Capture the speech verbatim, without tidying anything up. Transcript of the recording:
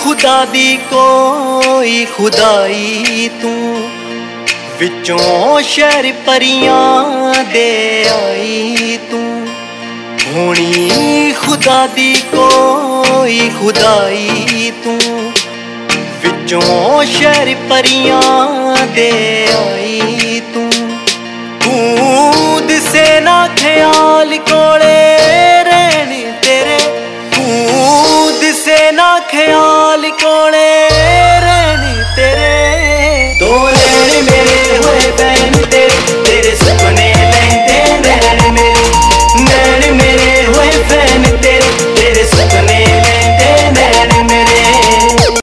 खुदा दी कोई खुदाई तू विचों शहर परियां दे आई तू होनी खुदा दी कोई खुदाई तू विचों शहर परियां दे आई तू तू दिसे ना ख्याल कोल